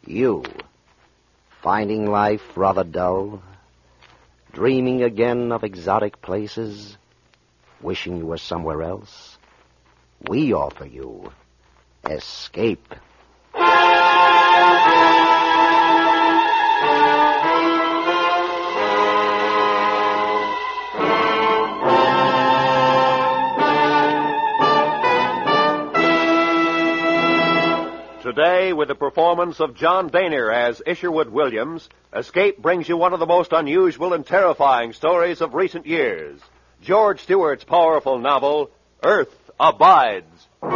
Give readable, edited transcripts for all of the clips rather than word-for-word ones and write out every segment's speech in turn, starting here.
You, finding life rather dull, dreaming again of exotic places, wishing you were somewhere else, we offer you escape. Today, with the performance of John Boehner as Isherwood Williams, Escape brings you one of the most unusual and terrifying stories of recent years. George Stewart's powerful novel, Earth Abides.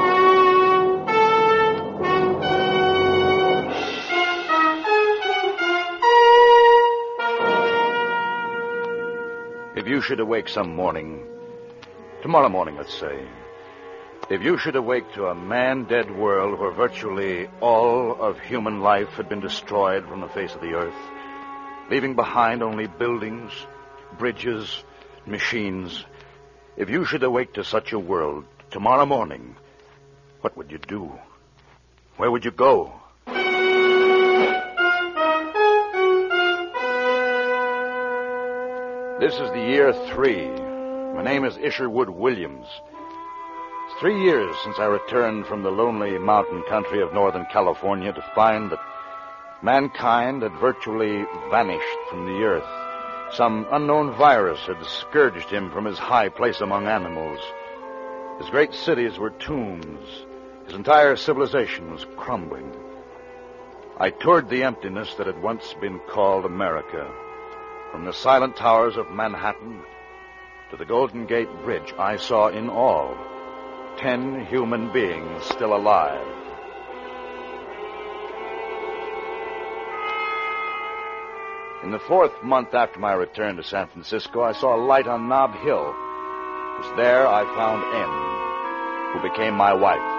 If you should awake some morning, tomorrow morning, let's say, if you should awake to a man-dead world where virtually all of human life had been destroyed from the face of the earth, leaving behind only buildings, bridges, machines, if you should awake to such a world tomorrow morning, what would you do? Where would you go? This is the year 3. My name is Isherwood Williams. 3 years since I returned from the lonely mountain country of Northern California to find that mankind had virtually vanished from the earth. Some unknown virus had scourged him from his high place among animals. His great cities were tombs. His entire civilization was crumbling. I toured the emptiness that had once been called America. From the silent towers of Manhattan to the Golden Gate Bridge, I saw in all 10 human beings still alive. In the 4th month after my return to San Francisco, I saw a light on Nob Hill. It was there I found Em, who became my wife.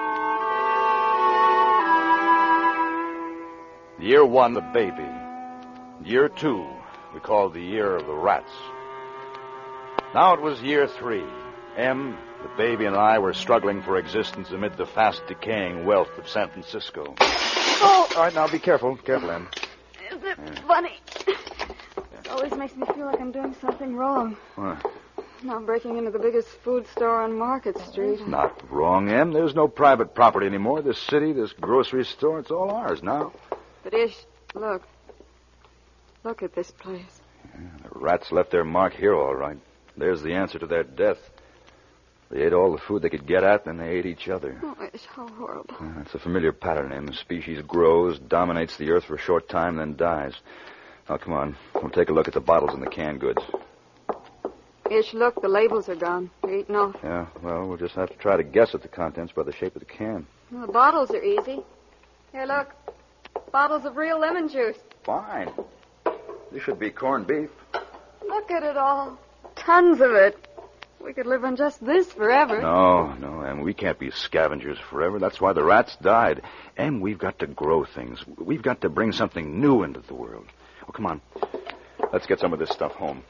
Year 1, the baby. Year 2, we called the year of the rats. Now it was year 3. Em, the baby, and I were struggling for existence amid the fast-decaying wealth of San Francisco. Oh! All right, now be careful. Careful, Em. Is it funny? It always makes me feel like I'm doing something wrong. What? Now breaking into the biggest food store on Market Street. It's not wrong, Em. There's no private property anymore. This city, this grocery store, it's all ours now. But Ish, look. Look at this place. Yeah, the rats left their mark here, all right. There's the answer to their death. They ate all the food they could get at, then they ate each other. Oh, Ish, how horrible. It's a familiar pattern, Em. The species grows, dominates the earth for a short time, then dies. Now, come on. We'll take a look at the bottles and the canned goods. Ish, look, the labels are gone. They're eaten off. Yeah, well, we'll just have to try to guess at the contents by the shape of the can. Well, the bottles are easy. Here, look. Bottles of real lemon juice. Fine. This should be corned beef. Look at it all. Tons of it. We could live on just this forever. No, Em, we can't be scavengers forever. That's why the rats died. Em, we've got to grow things. We've got to bring something new into the world. Oh, come on. Let's get some of this stuff home.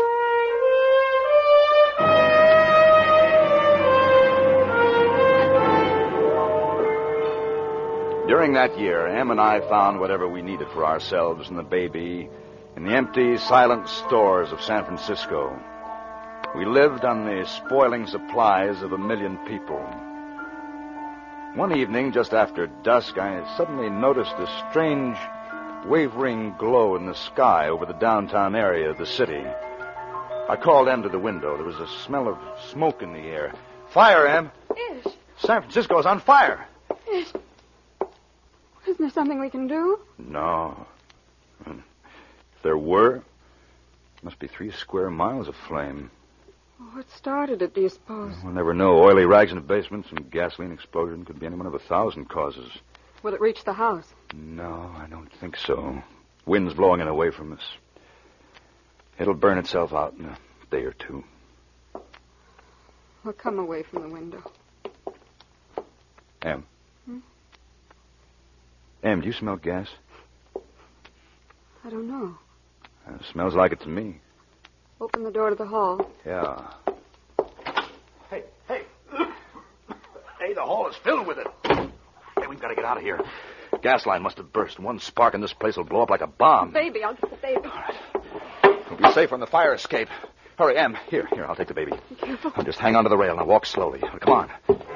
During that year, Em and I found whatever we needed for ourselves and the baby in the empty, silent stores of San Francisco. We lived on the spoiling supplies of 1 million people. One evening, just after dusk, I suddenly noticed a strange, wavering glow in the sky over the downtown area of the city. I called Em to the window. There was a smell of smoke in the air. Fire, Em! Ish. San Francisco's on fire! Ish. Isn't there something we can do? No. If there were, it must be 3 square miles of flame. What started it, do you suppose? We'll never know. Oily rags in the basement, some gasoline explosion. Could be any one of 1,000 causes. Will it reach the house? No, I don't think so. Wind's blowing it away from us. It'll burn itself out in a day or 2. We'll come away from the window. Em. Em, do you smell gas? I don't know. It smells like it to me. Open the door to the hall. Yeah. Hey. Hey, the hall is filled with it. Hey, we've got to get out of here. gas line must have burst. One spark and this place will blow up like a bomb. Baby, I'll get the baby. All right. We'll be safe from the fire escape. Hurry, Em. Here, I'll take the baby. Be careful. I'll just hang onto the rail and walk slowly. Come on.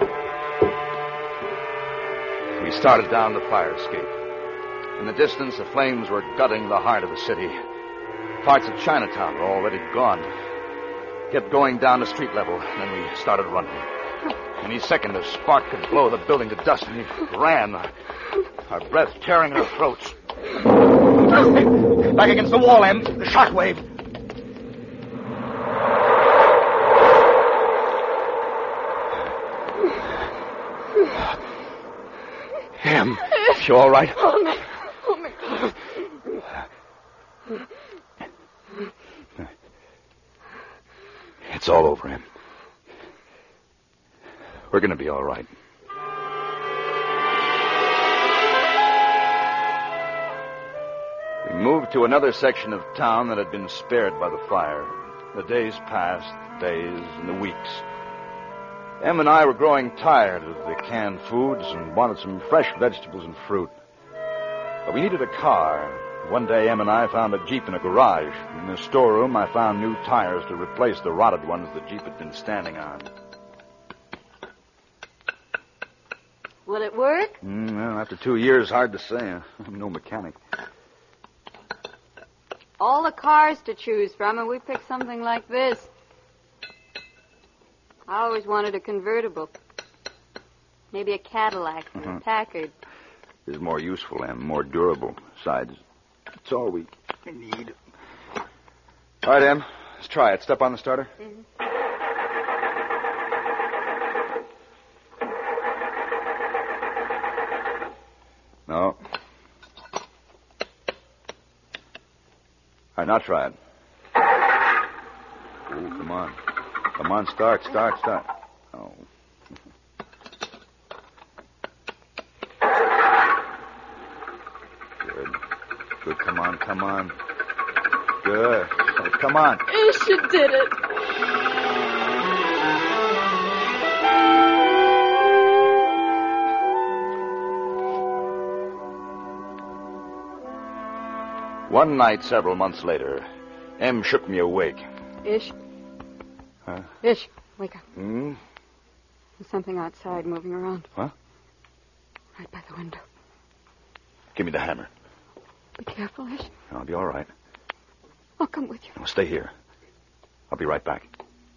We started down the fire escape. In the distance, the flames were gutting the heart of the city. Parts of Chinatown were already gone. Kept going down to street level, and then we started running. Any second, a spark could blow the building to dust, and we ran, our breath tearing in our throats. Back against the wall, Em. The shockwave. Em, you all right? Oh, my God. It's all over, Em. We're going to be all right. We moved to another section of town that had been spared by the fire. The days passed, the days and the weeks. Em and I were growing tired of the canned foods and wanted some fresh vegetables and fruit. But we needed a car. One day, Em and I found a Jeep in a garage. In the storeroom, I found new tires to replace the rotted ones the Jeep had been standing on. Will it work? Well, after 2 years, hard to say. I'm no mechanic. All the cars to choose from, and we picked something like this. I always wanted a convertible. Maybe a Cadillac or a Packard. It's more useful and more durable. Besides, it's all we need. All right, Em. Let's try it. Step on the starter. Mm-hmm. No. All right, now try it. Oh, come on. Come on, start. Oh. Good, come on. Good. Oh, come on. Ish, you did it. One night, several months later, Em shook me awake. Ish. Huh? Ish, wake up. Hmm? There's something outside moving around. What? Right by the window. Give me the hammer. Be careful, Ish. I'll be all right. I'll come with you. Now, stay here. I'll be right back.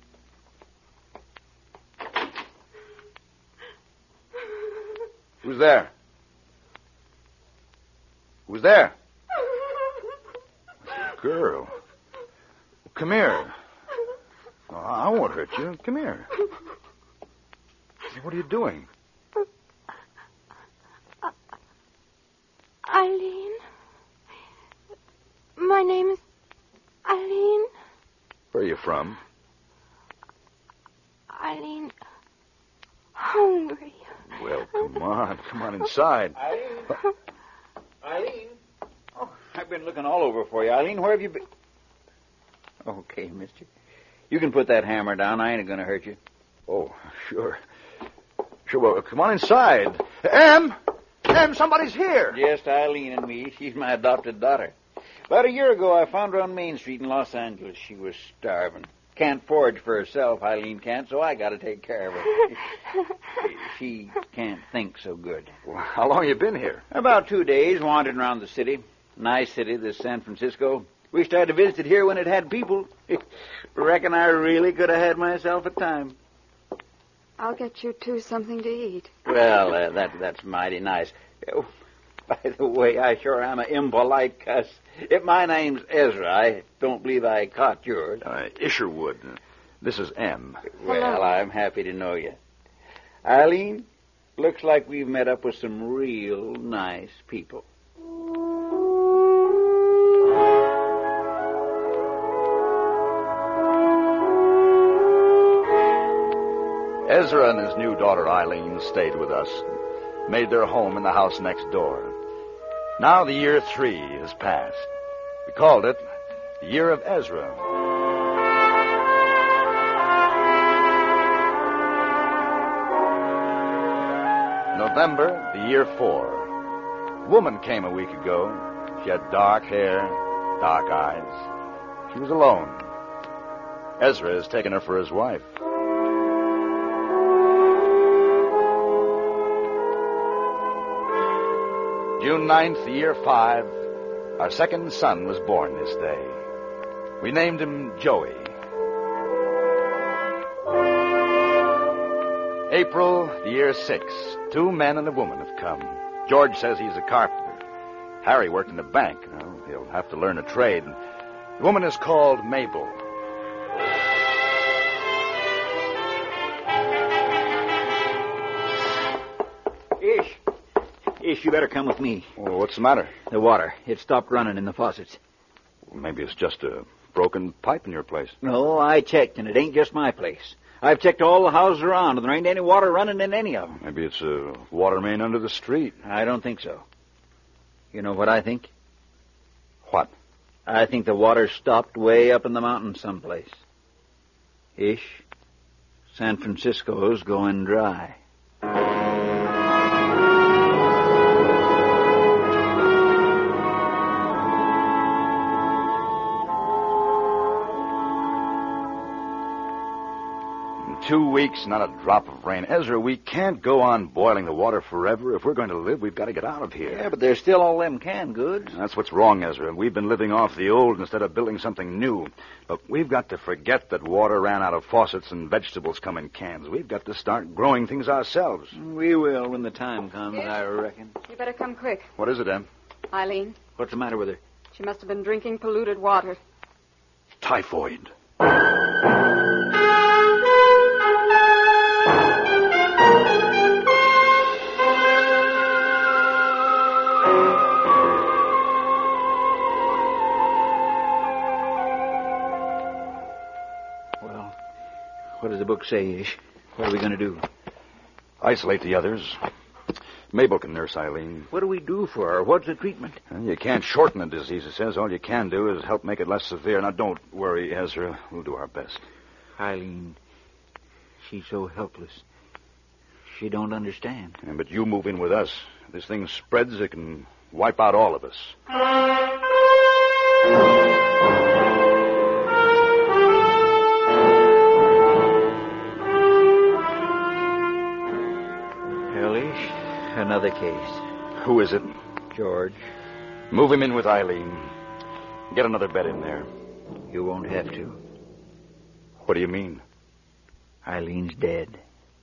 Who's there? Who's there? Girl. Come here. Oh, I won't hurt you. Come here. What are you doing? Eileen. My name is Eileen. Where are you from? Eileen. Hungry. Well, come on inside. Eileen? Oh, I've been looking all over for you. Eileen, where have you been? Okay, mister. You can put that hammer down. I ain't going to hurt you. Oh, sure. Sure, well, come on inside. Em, somebody's here. Just Eileen and me. She's my adopted daughter. About a year ago, I found her on Main Street in Los Angeles. She was starving. Can't forage for herself, Eileen can't, so I got to take care of her. She can't think so good. Well, how long you been here? About 2 days, wandering around the city. Nice city, this San Francisco. Wished I'd have visited here when it had people. Reckon I really could have had myself a time. I'll get you two something to eat. Well, that's mighty nice. Oh, by the way, I sure am an impolite cuss. If my name's Ezra, I don't believe I caught yours. Isherwood. This is Em. Well, I'm happy to know you. Eileen, looks like we've met up with some real nice people. Ezra and his new daughter Eileen stayed with us, made their home in the house next door. Now the year 3 has passed. We called it the Year of Ezra. November, the year 4. A woman came a week ago. She had dark hair, dark eyes. She was alone. Ezra has taken her for his wife. June 9th, year 5, our second son was born this day. We named him Joey. April, year 6, 2 men and a woman have come. George says he's a carpenter. Harry worked in the bank. Well, he'll have to learn a trade. The woman is called Mabel. Ish, you better come with me. Well, what's the matter? The water. It stopped running in the faucets. Well, maybe it's just a broken pipe in your place. No, I checked, and it ain't just my place. I've checked all the houses around, and there ain't any water running in any of them. Maybe it's a water main under the street. I don't think so. You know what I think? What? I think the water stopped way up in the mountains someplace. Ish, San Francisco's going dry. In 2 weeks, not a drop of rain. Ezra, we can't go on boiling the water forever. If we're going to live, we've got to get out of here. Yeah, but there's still all them canned goods. That's what's wrong, Ezra. We've been living off the old instead of building something new. But we've got to forget that water ran out of faucets and vegetables come in cans. We've got to start growing things ourselves. We will when the time comes, I reckon. You better come quick. What is it, Em? Eileen, What's the matter with her? she must have been drinking polluted water. Typhoid. Well, what does the book say, Ish? What are we going to do? Isolate the others. Mabel can nurse Eileen. What do we do for her? What's the treatment? Well, you can't shorten the disease, it says. All you can do is help make it less severe. Now, don't worry, Ezra. We'll do our best. Eileen, she's so helpless. She don't understand. Yeah, but you move in with us. If this thing spreads, it can wipe out all of us. Well, Ish, another case. Who is it? George, Move him in with Eileen. Get another bed in there. you won't have to. What do you mean? Eileen's dead.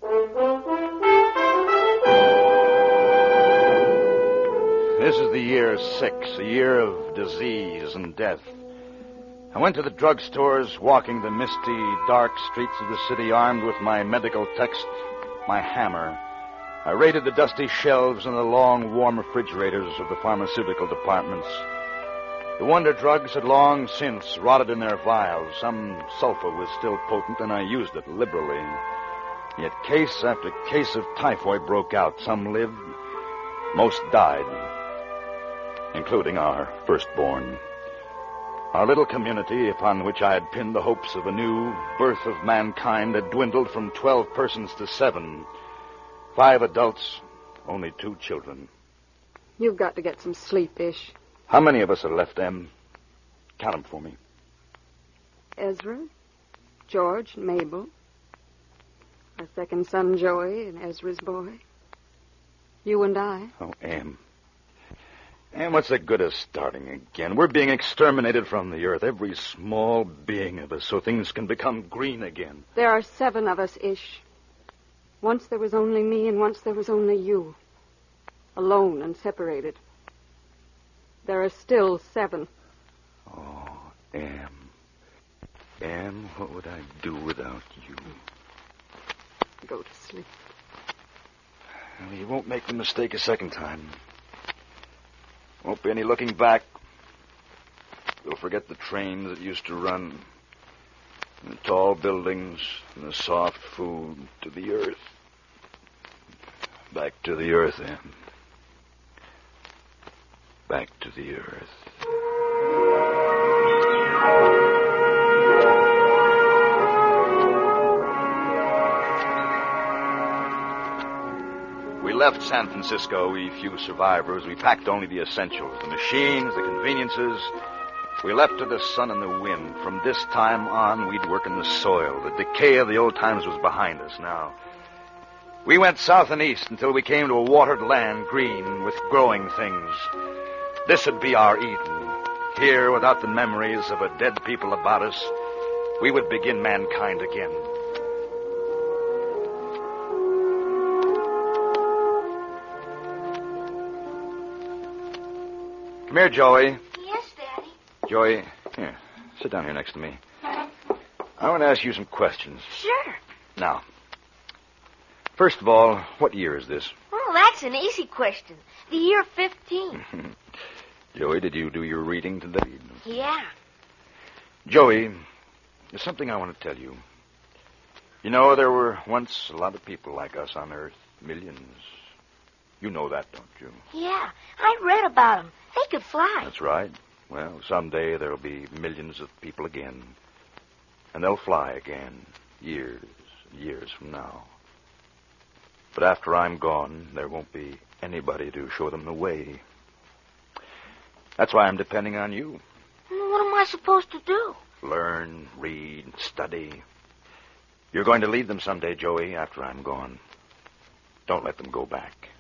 This is the year 6, a year of disease and death. I went to the drugstores, walking the misty, dark streets of the city, armed with my medical text, my hammer. I raided the dusty shelves and the long, warm refrigerators of the pharmaceutical departments. The wonder drugs had long since rotted in their vials. Some sulfur was still potent, and I used it liberally. Yet case after case of typhoid broke out. Some lived, most died, including our firstborn. Our little community, upon which I had pinned the hopes of a new birth of mankind, had dwindled from 12 persons to 7. 5 adults, only 2 children. You've got to get some sleep, Ish. How many of us are left, Em? Count them for me. Ezra, George, and Mabel. Our second son, Joey, and Ezra's boy. You and I. Oh, Em. Em, what's the good of starting again? We're being exterminated from the earth, every small being of us, so things can become green again. There are 7 of us, Ish. Once there was only me, and once there was only you. Alone and separated. There are still 7. Oh, Em. Em, what would I do without you? Go to sleep. Well, you won't make the mistake a second time. Won't be any looking back. You'll forget the trains that used to run, and the tall buildings, and the soft food to the earth. Back to the earth, Em. Back to the earth. We left San Francisco, we few survivors, we packed only the essentials, the machines, the conveniences. We left to the sun and the wind. From this time on, we'd work in the soil. The decay of the old times was behind us now. We went south and east until we came to a watered land, green, with growing things. This would be our Eden. Here, without the memories of a dead people about us, we would begin mankind again. Come here, Joey. Yes, Daddy. Joey, here, sit down here next to me. I want to ask you some questions. Sure. Now, first of all, what year is this? Oh, that's an easy question. The year 15. Joey, did you do your reading today? Yeah. Joey, there's something I want to tell you. You know, there were once a lot of people like us on Earth. Millions. You know that, don't you? Yeah, I read about them. They could fly. That's right. Well, someday there'll be millions of people again. And they'll fly again, years and years from now. But after I'm gone, there won't be anybody to show them the way. That's why I'm depending on you. What am I supposed to do? Learn, read, study. You're going to lead them someday, Joey, after I'm gone. Don't let them go back.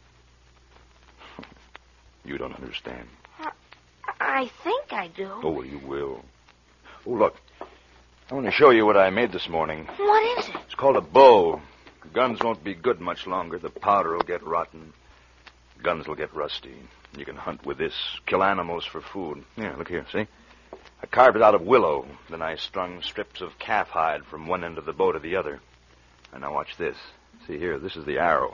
You don't understand. I think I do. Oh, well, you will. Oh, look. I want to show you what I made this morning. What is it? It's called a bow. The guns won't be good much longer. The powder will get rotten. Guns will get rusty. You can hunt with this, kill animals for food. Yeah, look here, see? I carved it out of willow. Then I strung strips of calf hide from one end of the bow to the other. And now watch this. See here, this is the arrow.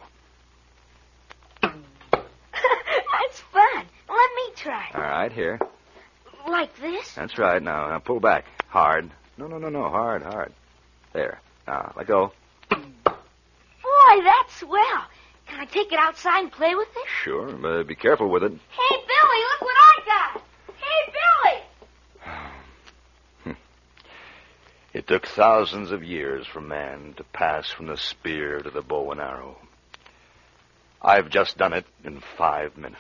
That's fun. Let me try. All right, here. Like this? That's right. Now pull back. Hard. No. Hard. There. Now, let go. Boy, that's swell. Can I take it outside and play with it? Sure, but be careful with it. Hey, Billy, look what I got. Hey, Billy. It took thousands of years for man to pass from the spear to the bow and arrow. I've just done it in 5 minutes.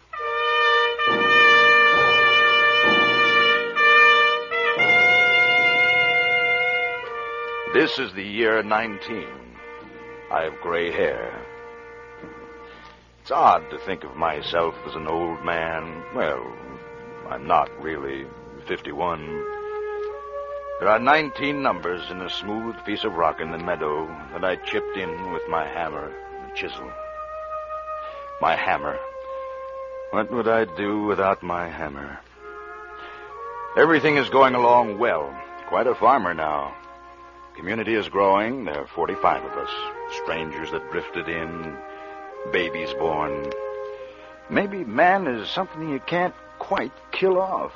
This is the year 19. I have gray hair. It's odd to think of myself as an old man. Well, I'm not really 51. There are 19 numbers in a smooth piece of rock in the meadow that I chipped in with my hammer and chisel. My hammer. What would I do without my hammer? Everything is going along well. Quite a farmer now. Community is growing. There are 45 of us. Strangers that drifted in. Babies born. Maybe man is something you can't quite kill off.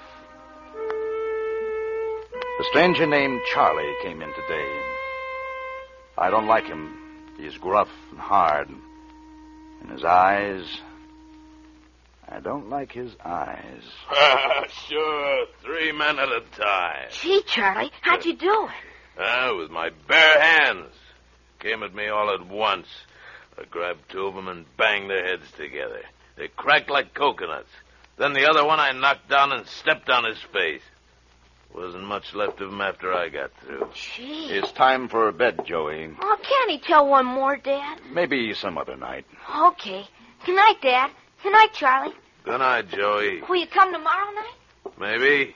A stranger named Charlie came in today. I don't like him. He's gruff and hard. And his eyes... I don't like his eyes. Sure, 3 men at a time. Gee, Charlie, how'd you do it? With my bare hands. Came at me all at once. I grabbed 2 of them and banged their heads together. They cracked like coconuts. Then the other one I knocked down and stepped on his face. Wasn't much left of him after I got through. Gee. It's time for bed, Joey. Oh, can't he tell one more, Dad? Maybe some other night. Okay. Good night, Dad. Good night, Charlie. Good night, Joey. Will you come tomorrow night? Maybe.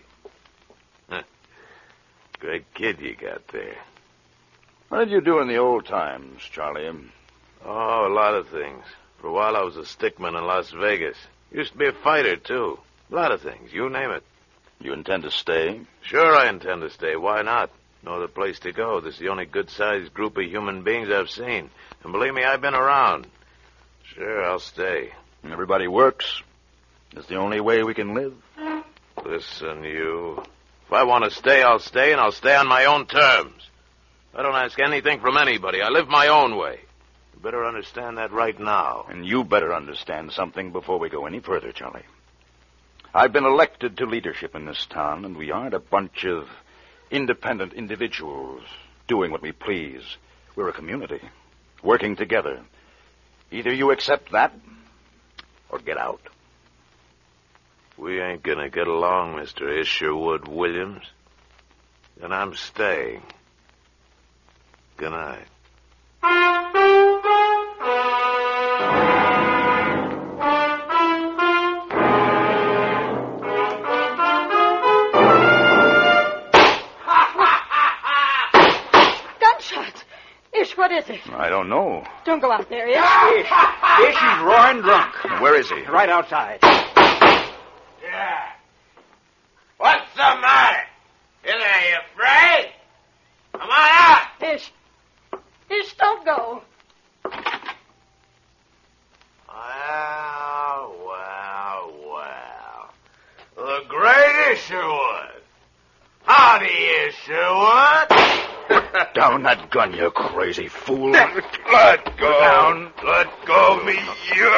Great kid you got there. What did you do in the old times, Charlie? Oh, a lot of things. For a while I was a stickman in Las Vegas. Used to be a fighter, too. A lot of things. You name it. You intend to stay? Sure I intend to stay. Why not? No other place to go. This is the only good-sized group of human beings I've seen. And believe me, I've been around. Sure, I'll stay. Everybody works. It's the only way we can live. Listen, you. If I want to stay, I'll stay, and I'll stay on my own terms. I don't ask anything from anybody. I live my own way. You better understand that right now. And you better understand something before we go any further, Charlie. I've been elected to leadership in this town, and we aren't a bunch of independent individuals doing what we please. We're a community, working together. Either you accept that, or get out. We ain't gonna get along, Mr. Isherwood Williams. And I'm staying. Good night. Gunshots! Ish, what is it? I don't know. Don't go out there, Ish. Ish, he's roaring drunk. Where is he? Right outside. Yeah. What's the matter? Are you afraid? Come on out. Ish. Ish, don't go. Well. The great Isherwood. Howdy, Isherwood. Down that gun, you crazy fool. Let go. Down. Let go of me, you.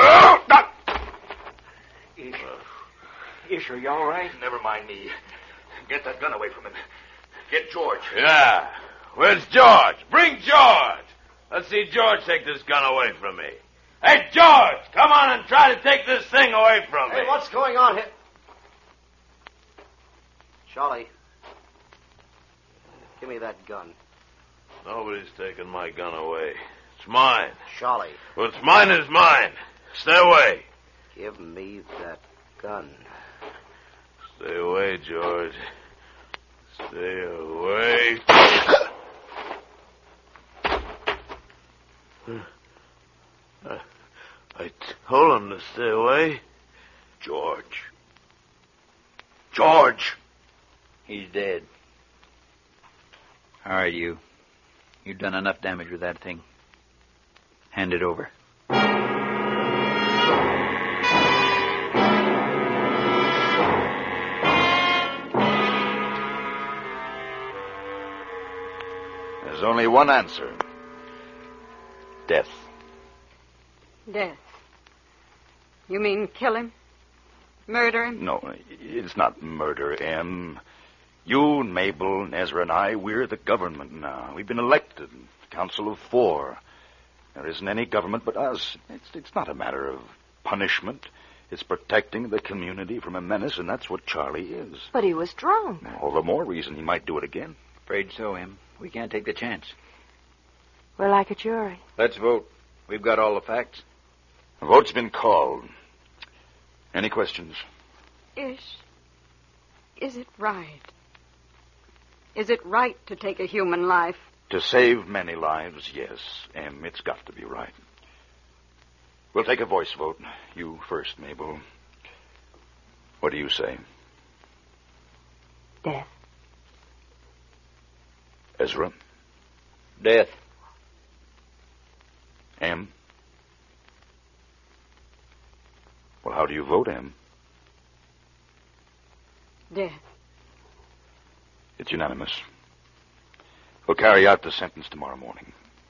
Ish, are you all right? Never mind me. Get that gun away from him. Get George. Yeah. Where's George? Bring George. Let's see George take this gun away from me. Hey, George, come on and try to take this thing away from me. Hey, what's going on here? Charlie, give me that gun. Nobody's taking my gun away. It's mine. Charlie, What's mine is mine. Stay away. give me that gun. Stay away, George. Stay away. I told him to stay away. George. George! He's dead. All right, you. You've done enough damage with that thing. Hand it over. There's only one answer. Death. Death. You mean kill him? Murder him? No, it's not murder, Em. You, Mabel, Ezra, and I, we're the government now. We've been elected. Council of 4. There isn't any government but us. It's not a matter of punishment. It's protecting the community from a menace, and that's what Charlie is. But he was drunk. All the more reason he might do it again. Afraid so, Em. We can't take the chance. We're like a jury. Let's vote. We've got all the facts. The vote's been called. Any questions? Ish, is it right? Is it right to take a human life? To save many lives, yes, Em, it's got to be right. We'll take a voice vote. You first, Mabel. What do you say? Death. Ezra? Death. Em? Well, how do you vote, Em? Death. It's unanimous. We'll carry out the sentence tomorrow morning.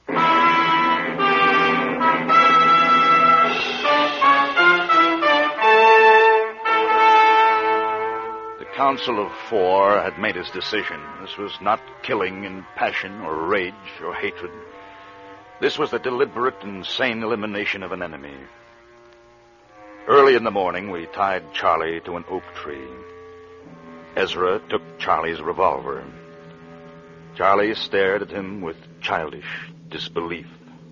The Council of 4 had made its decision. This was not killing in passion or rage or hatred. This was the deliberate and sane elimination of an enemy. Early in the morning, we tied Charlie to an oak tree. Ezra took Charlie's revolver. Charlie stared at him with childish disbelief.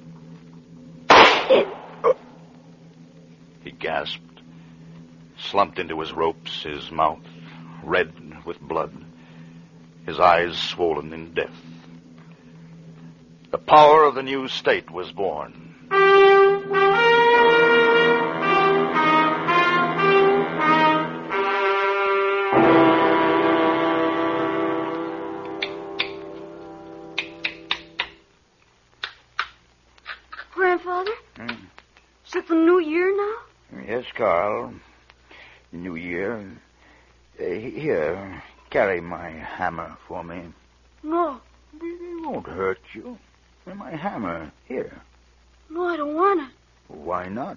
He gasped, slumped into his ropes, his mouth red with blood, his eyes swollen in death. The power of the new state was born. Grandfather? Is it the new year now? Yes, Carl. New Year. Here, carry my hammer for me. No. It won't hurt you. My hammer. Here. No, I don't want it. Why not?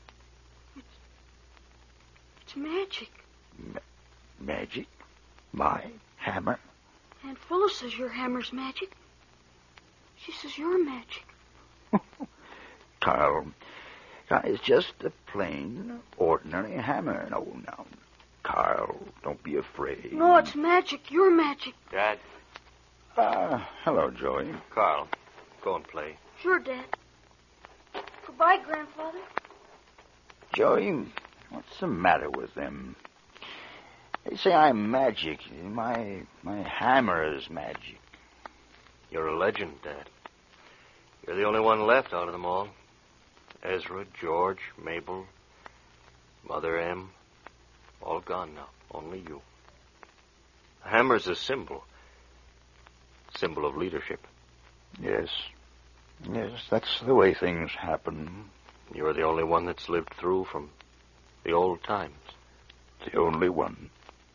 It's magic. Magic? My hammer? Aunt Phyllis says your hammer's magic. She says you're magic. Carl, It's just a plain, ordinary hammer. No, now, Carl, don't be afraid. No, it's magic. Your magic. Dad, Hello, Joey. Carl, go and play. Sure, Dad. Goodbye, Grandfather. Joey, what's the matter with them? They say I'm magic. My hammer is magic. You're a legend, Dad. You're the only one left out of them all. Ezra, George, Mabel, Mother M, all gone now. Only you. The hammer's a symbol. Symbol of leadership. Yes, that's the way things happen. You're the only one that's lived through from the old times. The only one.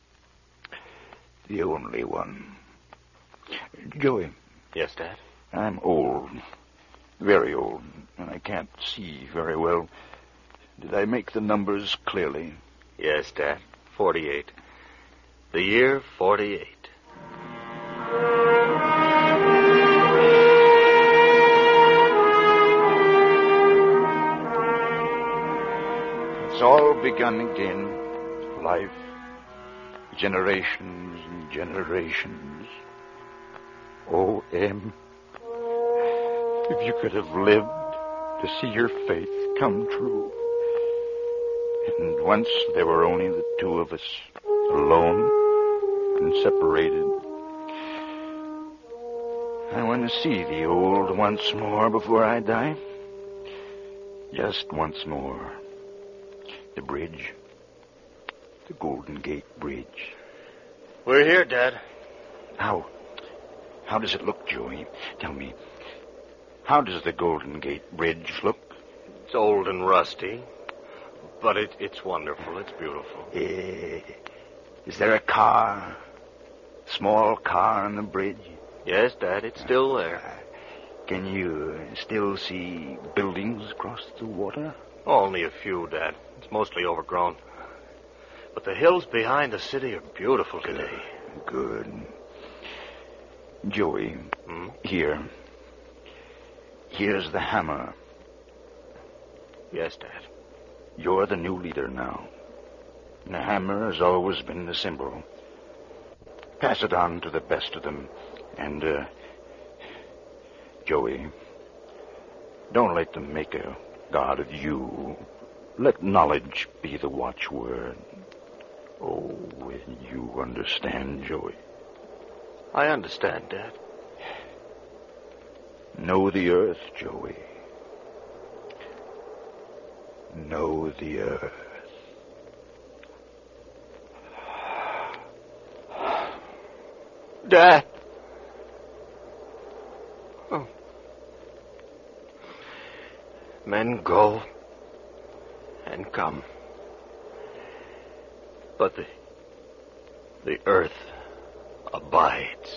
The only one. Joey. Yes, Dad? I'm old. Very old. And I can't see very well. Did I make the numbers clearly? Yes, Dad. 48. The year 48. It's all begun again. Life. Generations and generations. Oh, Em. If you could have lived to see your faith come true. And once there were only the two of us, alone and separated. I want to see the old once more before I die. Just once more. The bridge. The Golden Gate Bridge. We're here, Dad. How does it look, Joey? Tell me. How does the Golden Gate Bridge look? It's old and rusty, but it's wonderful. It's beautiful. Is there a car? Small car on the bridge? Yes, Dad, it's still there. Can you still see buildings across the water? Only a few, Dad. It's mostly overgrown. But the hills behind the city are beautiful today. Good. Joey, here. Here's the hammer. Yes, Dad. You're the new leader now. The hammer has always been the symbol. Pass it on to the best of them. And, Joey, don't let them make a god of you. Let knowledge be the watchword. Oh, will you understand, Joey? I understand, Dad. Know the earth, Joey. Know the earth. Dad. Oh. Men go and come. But the earth abides.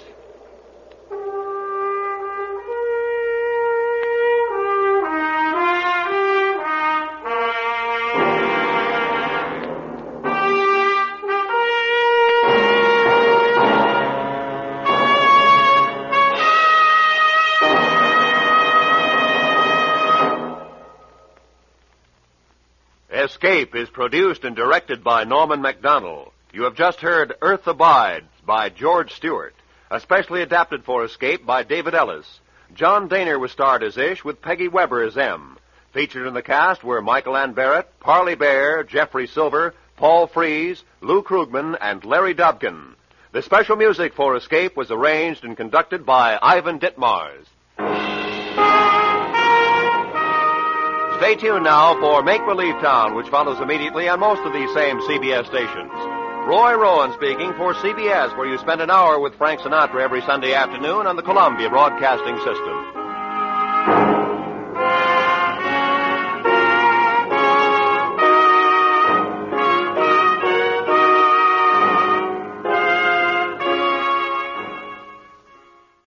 Escape is produced and directed by Norman MacDonald. You have just heard Earth Abides by George Stewart, especially adapted for Escape by David Ellis. John Daner was starred as Ish with Peggy Weber as M. Featured in the cast were Michael Ann Barrett, Parley Bear, Jeffrey Silver, Paul Frees, Lou Krugman, and Larry Dobkin. The special music for Escape was arranged and conducted by Ivan Ditmars. Stay tuned now for Make Believe Town, which follows immediately on most of these same CBS stations. Roy Rowan speaking for CBS, where you spend an hour with Frank Sinatra every Sunday afternoon on the Columbia Broadcasting System.